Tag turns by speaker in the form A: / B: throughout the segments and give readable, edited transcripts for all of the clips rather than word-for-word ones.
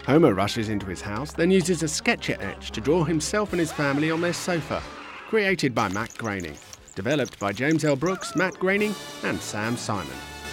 A: Homer rushes into his house, then uses a Sketch-Etch to draw himself and his family on their sofa. Created by Matt Groening. Developed by James L. Brooks, Matt Groening and Sam Simon.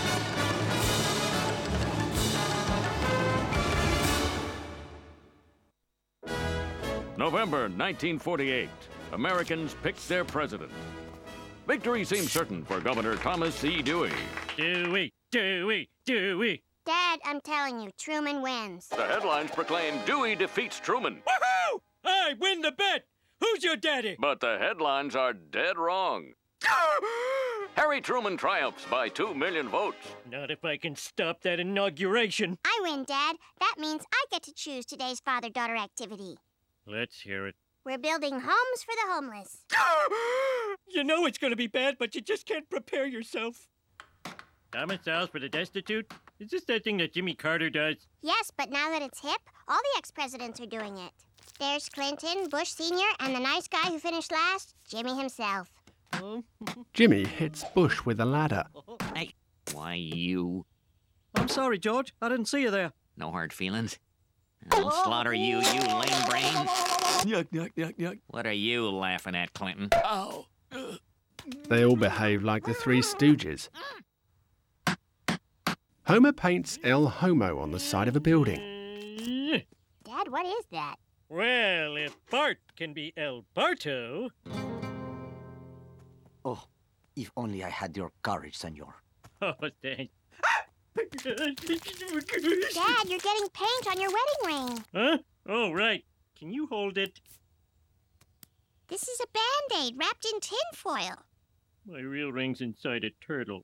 B: November 1948. Americans picked their president. Victory seemed certain for Governor Thomas C. Dewey.
C: Dewey, Dewey, Dewey.
D: Dad, I'm telling you, Truman wins.
B: The headlines proclaim Dewey defeats Truman.
C: Woohoo! I win the bet! Who's your daddy?
B: But the headlines are dead wrong. Harry Truman triumphs by 2 million votes.
C: Not if I can stop that inauguration.
D: I win, Dad. That means I get to choose today's father-daughter activity.
C: Let's hear it.
D: We're building homes for the homeless.
C: You know it's going to be bad, but you just can't prepare yourself. Domiciles for the destitute? Is this that thing that Jimmy Carter does?
D: Yes, but now that it's hip, all the ex-presidents are doing it. There's Clinton, Bush Sr., and the nice guy who finished last, Jimmy himself.
A: Jimmy hits Bush with a ladder.
E: Hey, why you?
F: I'm sorry, George. I didn't see you there.
E: No hard feelings. I'll slaughter you, you lame brain.
F: Yuck, yuck, yuck, yuck.
E: What are you laughing at, Clinton?
F: Oh.
A: They all behave like the Three Stooges. Homer paints El Homo on the side of a building.
D: Dad, what is that?
C: Well, if Bart can be El Barto...
G: Oh, if only I had your courage, senor.
C: Oh, thanks.
D: Dad, you're getting paint on your wedding ring.
C: Huh? Oh, right. Can you hold it?
D: This is a Band-Aid wrapped in tinfoil.
C: My real ring's inside a turtle.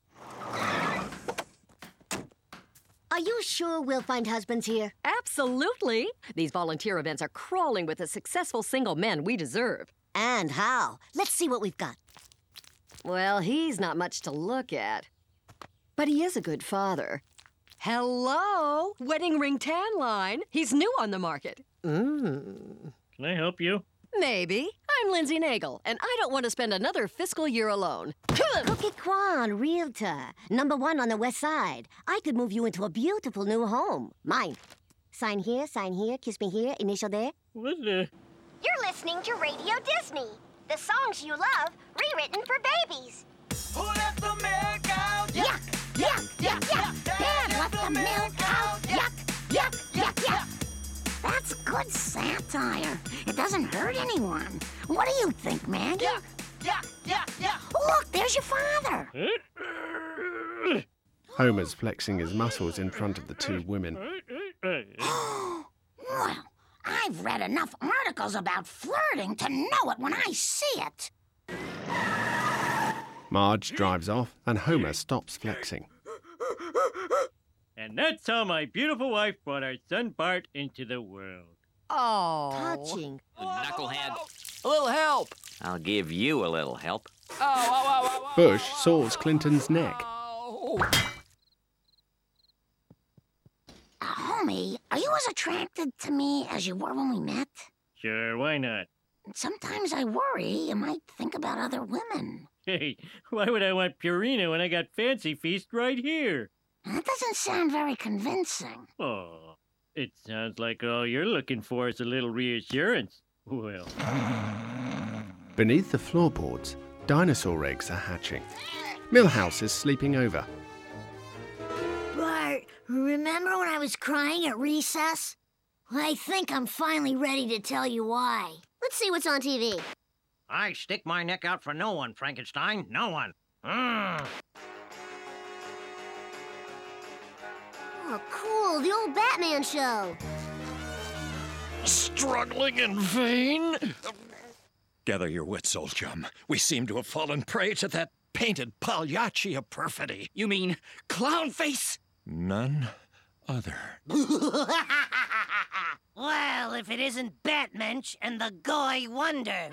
H: Are you sure we'll find husbands here?
I: Absolutely. These volunteer events are crawling with the successful single men we deserve.
H: And how? Let's see what we've got.
I: Well, he's not much to look at. But he is a good father. Hello? Wedding ring tan line. He's new on the market.
C: Can I help you?
I: Maybe. I'm Lindsay Nagel, and I don't want to spend another fiscal year alone.
H: Cookie Kwan, realtor. #1 on the west side. I could move you into a beautiful new home. Mine. Sign here, kiss me here, initial there.
C: What the...
D: You're listening to Radio Disney. The songs you love, rewritten for babies.
J: Who left the milk out?
H: Yuck, yuck, yuck, yuck. Dad left the milk out. Yuck, yuck, yuck, yuck. That's good satire. It doesn't hurt anyone. What do you think, Maggie?
J: Yuck, yuck, yuck, yuck.
H: Look, there's your father.
A: Homer's flexing his muscles in front of the two women.
H: Well, I've read enough articles about flirting to know it when I see it.
A: Marge drives off and Homer stops flexing.
C: And that's how my beautiful wife brought our son Bart into the world.
I: Oh.
H: Touching.
E: Knucklehead.
F: A little help.
E: I'll give you a little help.
A: Bush saws Clinton's neck.
H: Homie, are you as attracted to me as you were when we met?
C: Sure, why not?
H: Sometimes I worry you might think about other women.
C: Hey, why would I want Purina when I got Fancy Feast right here?
H: That doesn't sound very convincing.
C: Oh, it sounds like all you're looking for is a little reassurance. Well...
A: Beneath the floorboards, dinosaur eggs are hatching. Milhouse is sleeping over.
H: Bart, remember when I was crying at recess? I think I'm finally ready to tell you why. Let's see what's on TV.
F: I stick my neck out for no one, Frankenstein. No one.
H: Oh, cool, the old Batman show.
K: Struggling in vain? Gather your wits, old chum. We seem to have fallen prey to that painted Pagliacci of perfidy.
E: You mean clown face?
K: None other.
F: Well, if it isn't Batmensch and the Goy Wonder.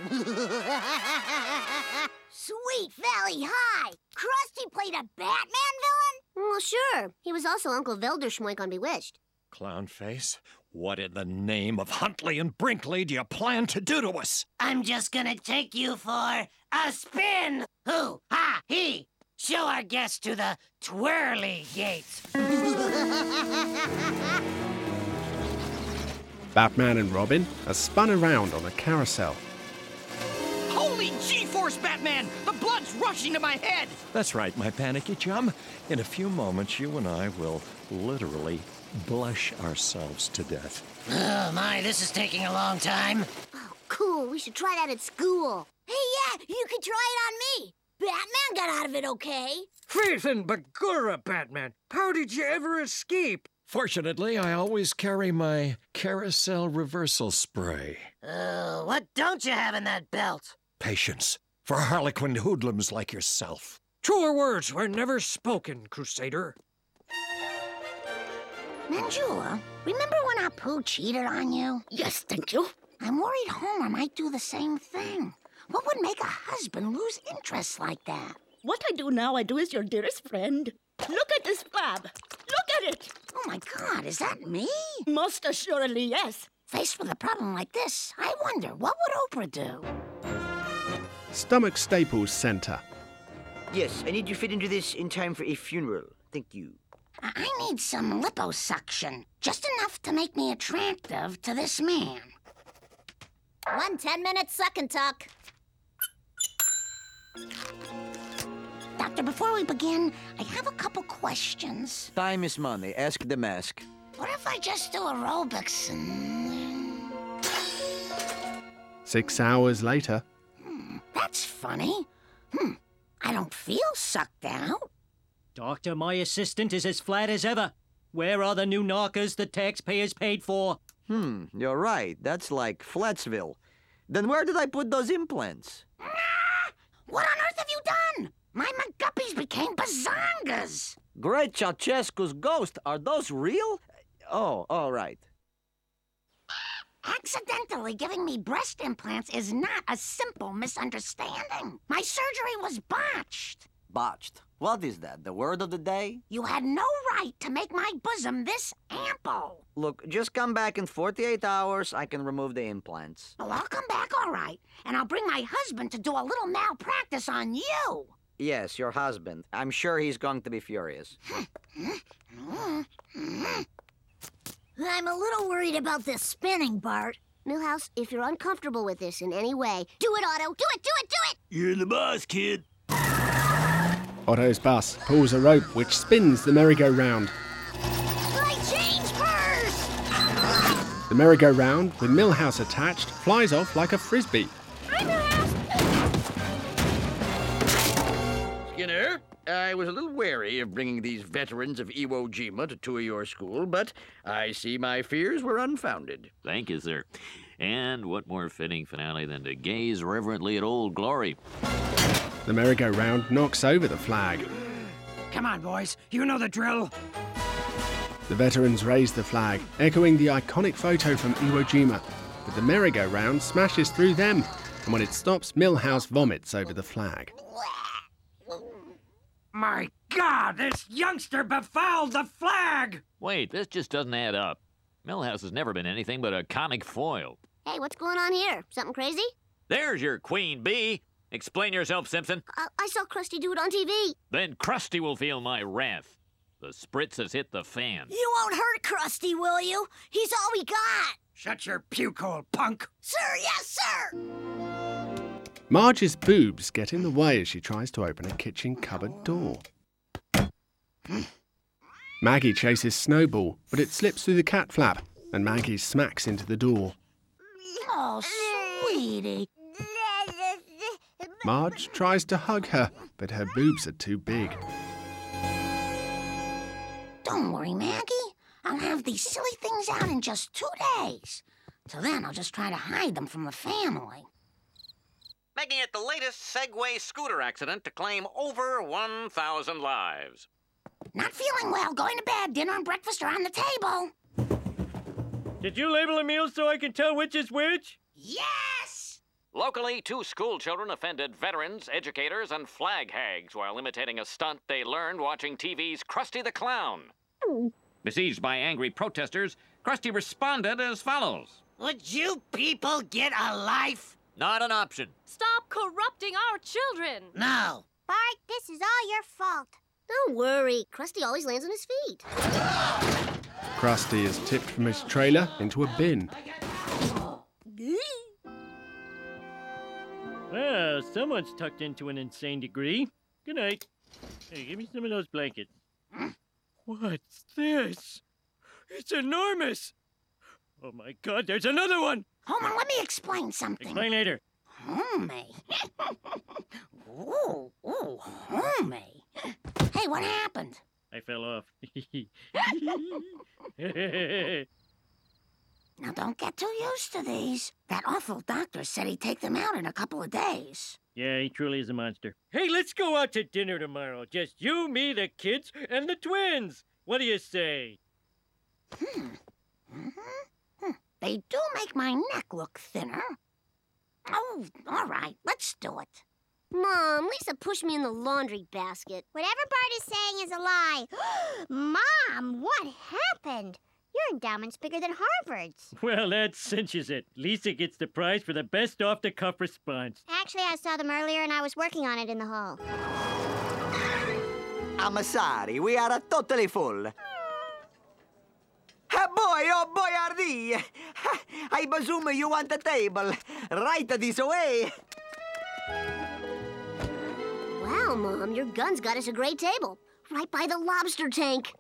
H: Sweet Valley High! Krusty played a Batman villain? Well, sure. He was also Uncle Velderschmoink on Bewitched.
K: Clownface, what in the name of Huntley and Brinkley do you plan to do to us?
F: I'm just gonna take you for a spin. Who? Ha! He! Show our guests to the twirly gates.
A: Batman and Robin are spun around on a carousel.
L: Holy G-force, Batman! The blood's rushing to my head!
K: That's right, my panicky chum. In a few moments, you and I will literally blush ourselves to death.
F: Oh, my, this is taking a long time.
H: Oh, cool. We should try that at school. Hey, yeah, you could try it on me. Batman got out of it okay.
C: Faith and Bagura, Batman. How did you ever escape?
K: Fortunately, I always carry my carousel reversal spray.
F: What don't you have in that belt?
K: Patience for harlequin hoodlums like yourself.
C: Truer words were never spoken, Crusader.
H: Manjula, remember when Apu cheated on you? Yes, thank you. I'm worried Homer might do the same thing. What would make a husband lose interest like that?
M: What I do now, I do as your dearest friend. Look at this flab. Look at it.
H: Oh, my God, is that me?
M: Most assuredly, yes.
H: Faced with a problem like this, I wonder, what would Oprah do?
A: Stomach Staples Center.
G: Yes, I need you fit into this in time for a funeral. Thank you.
H: I need some liposuction. Just enough to make me attractive to this man.
D: 1 10-minute suck and tuck.
H: Doctor, before we begin, I have a couple questions.
G: Time is money. Ask the mask.
H: What if I just do aerobics and...
A: 6 hours later.
H: That's funny. I don't feel sucked out.
C: Doctor, my assistant is as flat as ever. Where are the new knockers the taxpayers paid for?
G: You're right. That's like Flatsville. Then where did I put those implants?
H: What on earth have you done? My McGuppies became bazongas.
G: Great Ceausescu's ghost. Are those real? Oh, all right.
H: Accidentally giving me breast implants is not a simple misunderstanding. My surgery was botched.
G: Botched. What is that, the word of the day?
H: You had no right to make my bosom this ample.
G: Look, just come back in 48 hours. I can remove the implants.
H: Well, I'll come back all right, and I'll bring my husband to do a little malpractice on you.
G: Yes, your husband. I'm sure he's going to be furious.
H: I'm a little worried about this spinning, Bart.
D: Milhouse, if you're uncomfortable with this in any way, do it, Otto. Do it, do it, do it!
J: You're the boss, kid.
A: Otto's bus pulls a rope which spins the merry-go-round.
H: My change purse!
A: The merry-go-round, with Milhouse attached, flies off like a frisbee.
N: Skinner, I was a little wary of bringing these veterans of Iwo Jima to tour your school, but I see my fears were unfounded.
B: Thank you, sir. And what more fitting finale than to gaze reverently at Old Glory?
A: The merry-go-round knocks over the flag.
L: Come on, boys. You know the drill.
A: The veterans raise the flag, echoing the iconic photo from Iwo Jima. But the merry-go-round smashes through them, and when it stops, Milhouse vomits over the flag.
L: My God, this youngster befouled the flag!
B: Wait, this just doesn't add up. Milhouse has never been anything but a comic foil.
D: Hey, what's going on here? Something crazy?
B: There's your queen bee. Explain yourself, Simpson.
D: I saw Krusty do it on TV.
B: Then Krusty will feel my wrath. The spritz has hit the fan.
H: You won't hurt Krusty, will you? He's all we got.
L: Shut your puke hole, punk.
H: Sir, yes, sir.
A: Marge's boobs get in the way as she tries to open a kitchen cupboard door. Maggie chases Snowball, but it slips through the cat flap, and Maggie smacks into the door.
H: Oh, sweetie.
A: Marge tries to hug her, but her boobs are too big.
H: Don't worry, Maggie. I'll have these silly things out in just 2 days. Till then, I'll just try to hide them from the family.
E: Making it the latest Segway scooter accident to claim over 1,000 lives.
H: Not feeling well, going to bed. Dinner and breakfast are on the table.
C: Did you label a meal so I can tell which is which?
H: Yes!
B: Locally, 2 school children offended veterans, educators, and flag hags while imitating a stunt they learned watching TV's Krusty the Clown. Besieged by angry protesters, Krusty responded as follows.
F: Would you people get a life?
B: Not an option.
O: Stop corrupting our children.
F: No.
D: Bart, this is all your fault. Don't worry. Krusty always lands on his feet.
A: Krusty is tipped from his trailer into a bin.
C: Well, someone's tucked into an insane degree. Good night. Hey, give me some of those blankets. What's this? It's enormous! Oh my God, there's another one!
F: Homer, let me explain something.
C: Explain later.
F: Homer. Ooh, Homer. Hey, what happened?
C: I fell off.
F: Now, don't get too used to these. That awful doctor said he'd take them out in a couple of days.
C: Yeah, he truly is a monster. Hey, let's go out to dinner tomorrow. Just you, me, the kids, and the twins. What do you say?
F: They do make my neck look thinner. Oh, all right, let's do it.
D: Mom, Lisa pushed me in the laundry basket. Whatever Bart is saying is a lie. Mom, what happened? Your endowment's bigger than Harvard's.
C: Well, that cinches it. Lisa gets the prize for the best off-the-cuff response.
D: Actually, I saw them earlier and I was working on it in the hall.
G: I'm sorry, we are totally full. Oh boy, Ardy! I presume you want a table. Right this way.
D: Wow, Mom, your gun's got us a great table. Right by the lobster tank.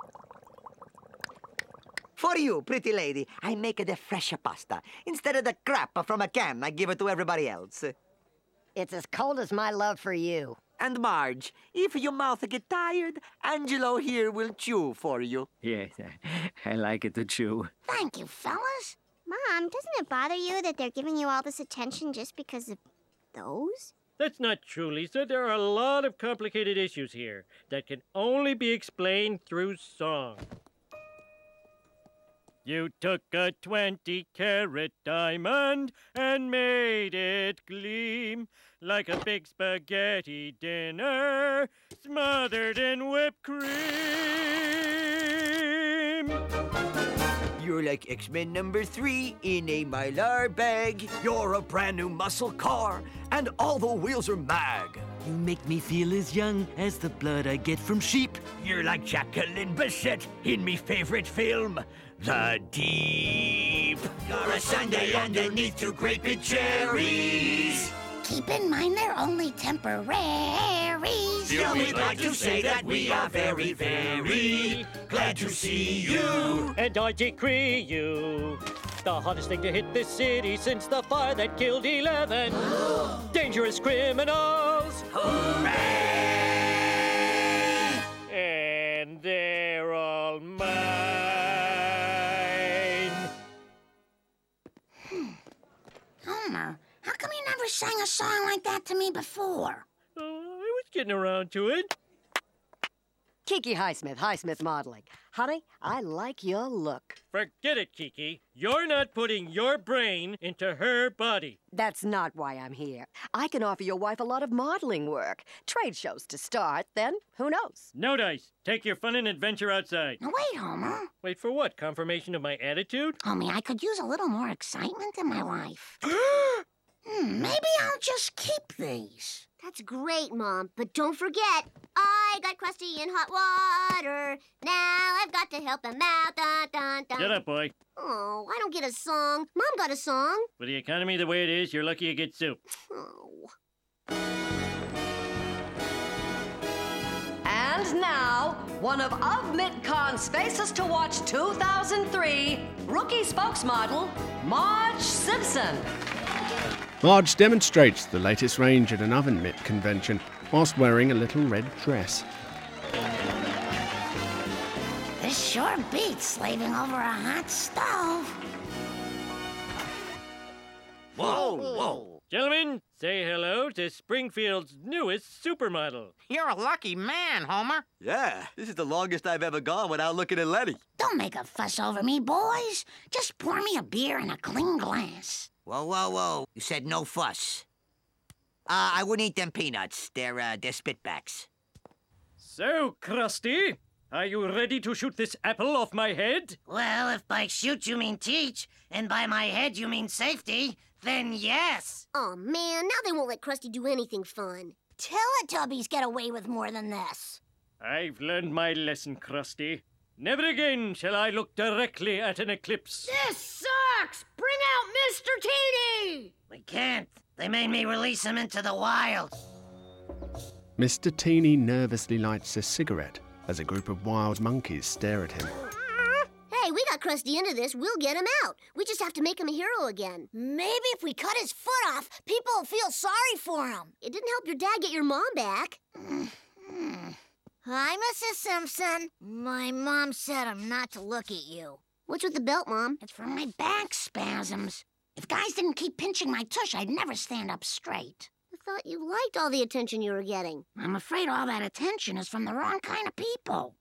G: For you, pretty lady, I make the fresh pasta. Instead of the crap from a can, I give it to everybody else.
I: It's as cold as my love for you.
G: And Marge, if your mouth get tired, Angelo here will chew for you.
P: Yes, I like it to chew.
F: Thank you, fellas.
D: Mom, doesn't it bother you that they're giving you all this attention just because of those?
C: That's not true, Lisa. There are a lot of complicated issues here that can only be explained through song. You took a 20-carat diamond and made it gleam like a big spaghetti dinner smothered in whipped cream.
G: You're like X-Men #3 in a Mylar bag.
K: You're a brand new muscle car, and all the wheels are mag.
P: You make me feel as young as the blood I get from sheep.
K: You're like Jacqueline Bisset in me favorite film, The Deep. You're a sundae underneath 2 great big cherries.
F: Keep in mind they're only temporaries.
K: Still, we'd like to say that we are very, very glad to see you.
C: And I decree you the hottest thing to hit this city since the fire that killed 11 dangerous criminals.
K: Hooray!
C: And they're all mine.
F: Homer, how come you never sang a song like that to me before?
C: Oh, I was getting around to it.
I: Kiki Highsmith Modeling. Honey, I like your look.
C: Forget it, Kiki. You're not putting your brain into her body.
I: That's not why I'm here. I can offer your wife a lot of modeling work. Trade shows to start, then who knows?
C: No dice. Take your fun and adventure outside.
F: Now wait, Homer.
C: Wait for what? Confirmation of my attitude?
F: Homie, I could use a little more excitement in my life. Maybe I'll just keep these.
D: That's great, Mom. But don't forget, I got Krusty in hot water. Now I've got to help him out. Dun, dun, dun.
C: Get up, boy.
D: Oh, I don't get a song. Mom got a song.
C: With the economy the way it is, you're lucky you get soup.
D: Oh.
I: And now, one of MidCon's Faces to Watch 2003, rookie spokesmodel, Marge Simpson.
A: Marge demonstrates the latest range at an oven mitt convention whilst wearing a little red dress.
F: This sure beats slaving over a hot stove.
K: Whoa, whoa.
C: Gentlemen, say hello to Springfield's newest supermodel.
E: You're a lucky man, Homer.
G: Yeah, this is the longest I've ever gone without looking at Letty.
F: Don't make a fuss over me, boys. Just pour me a beer in a clean glass.
G: Whoa. You said no fuss. I wouldn't eat them peanuts. They're spitbacks.
C: So, Krusty, are you ready to shoot this apple off my head?
F: Well, if by shoot you mean teach, and by my head you mean safety, then yes.
D: Oh, man, now they won't let Krusty do anything fun.
F: Teletubbies get away with more than this.
C: I've learned my lesson, Krusty. Never again shall I look directly at an eclipse.
F: This sucks! Bring out Mr. Teeny! We can't. They made me release him into the wild.
A: Mr. Teeny nervously lights a cigarette as a group of wild monkeys stare at him.
D: Hey, we got Krusty into this. We'll get him out. We just have to make him a hero again.
H: Maybe if we cut his foot off, people will feel sorry for him.
D: It didn't help your dad get your mom back.
H: Hi, Mrs. Simpson. My mom said I'm not to look at you.
D: What's with the belt, Mom?
H: It's for my back spasms. If guys didn't keep pinching my tush, I'd never stand up straight.
D: I thought you liked all the attention you were getting.
H: I'm afraid all that attention is from the wrong kind of people.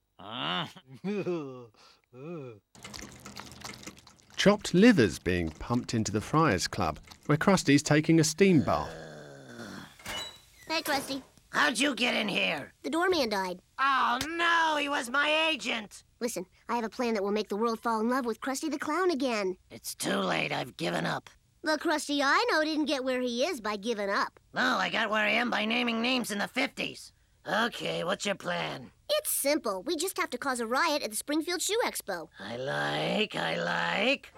A: Chopped liver's being pumped into the Friars Club, where Krusty's taking a steam bath.
D: Hey, Krusty.
F: How'd you get in here?
D: The doorman died.
F: Oh, no, he was my agent.
D: Listen, I have a plan that will make the world fall in love with Krusty the Clown again.
F: It's too late. I've given up.
D: Look, Krusty, I know didn't get where he is by giving up.
F: No, I got where I am by naming names in the 50s. Okay, what's your plan?
D: It's simple. We just have to cause a riot at the Springfield Shoe Expo.
F: I like.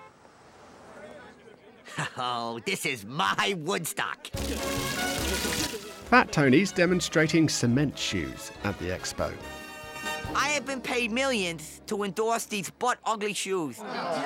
G: Oh, this is my Woodstock.
A: Fat Tony's demonstrating cement shoes at the expo.
G: I have been paid millions to endorse these butt-ugly shoes.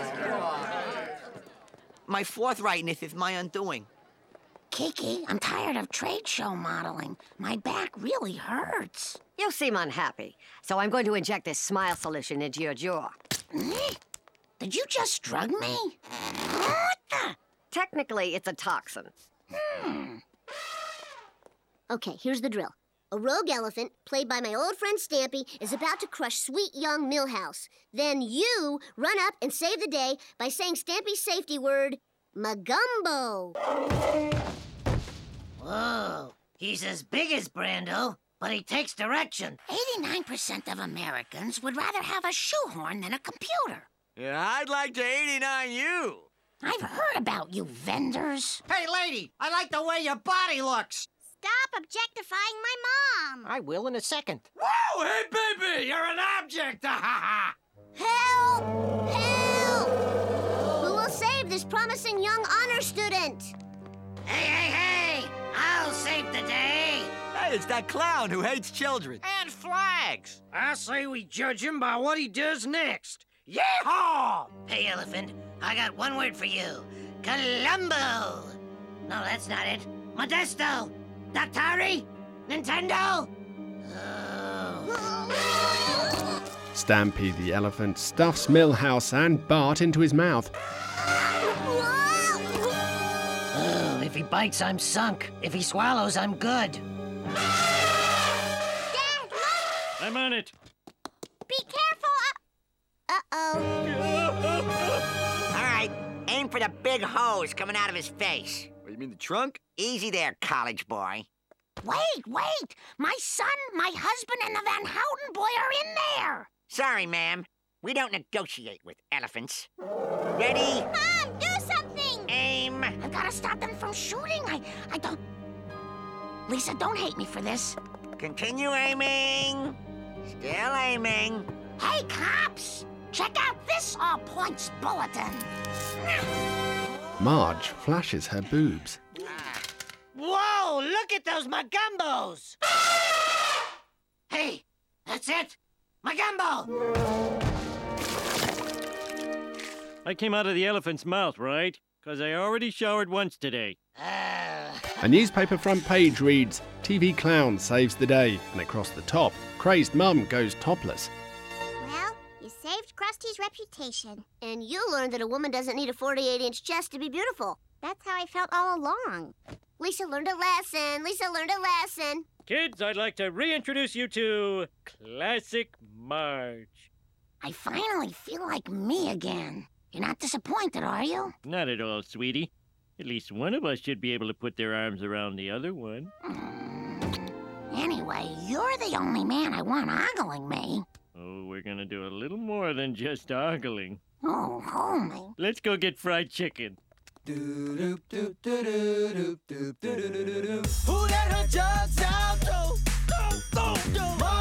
G: My forthrightness is my undoing.
H: Kiki, I'm tired of trade show modeling. My back really hurts.
I: You seem unhappy, so I'm going to inject this smile solution into your jaw.
H: Did you just drug me? What the?
I: Technically, it's a toxin.
D: Okay, here's the drill. A rogue elephant, played by my old friend Stampy, is about to crush sweet young Millhouse. Then you run up and save the day by saying Stampy's safety word, Magumbo.
F: Whoa, he's as big as Brando, but he takes direction.
H: 89% of Americans would rather have a shoehorn than a computer.
N: Yeah, I'd like to 89 you.
H: I've heard about you vendors.
L: Hey, lady, I like the way your body looks.
D: Stop objectifying my mom.
L: I will in a second.
K: Whoa, hey, baby, you're an object.
D: Help! Help! Who will save this promising young honor student?
F: Hey, I'll save the day.
G: Hey, it's that clown who hates children.
L: And flags. I say we judge him by what he does next. Yeehaw!
F: Hey, Elephant, I got one word for you. Columbo. No, that's not it. Modesto. Daktari? Nintendo?
A: Stampy the elephant stuffs Millhouse and Bart into his mouth.
F: Oh, if he bites, I'm sunk. If he swallows, I'm good.
D: Dad, Mom!
C: I'm on it.
D: Be careful! Uh-oh.
G: All right, aim for the big hose coming out of his face.
N: What, you mean the trunk?
G: Easy there, college boy.
H: Wait! My son, my husband, and the Van Houten boy are in there!
G: Sorry, ma'am. We don't negotiate with elephants. Ready?
D: Mom, do something!
G: Aim!
H: I've got to stop them from shooting. I don't... Lisa, don't hate me for this.
G: Continue aiming. Still aiming.
H: Hey, cops! Check out this all-points bulletin.
A: Marge flashes her boobs.
F: Whoa, look at those Magumbos! Hey, that's it! Magumbo!
C: I came out of the elephant's mouth, right? Because I already showered once today.
A: A newspaper front page reads, TV clown saves the day, and across the top, crazed mum goes topless.
D: Well, you saved Krusty's reputation. And you learned that a woman doesn't need a 48-inch chest to be beautiful. That's how I felt all along. Lisa learned a lesson.
C: Kids, I'd like to reintroduce you to Classic Marge.
H: I finally feel like me again. You're not disappointed, are you?
C: Not at all, sweetie. At least one of us should be able to put their arms around the other one.
H: Anyway, you're the only man I want ogling me.
C: Oh, we're gonna do a little more than just ogling.
H: Oh, homie.
C: Let's go get fried chicken.
J: Who let her jugs out? Go, go, go, go.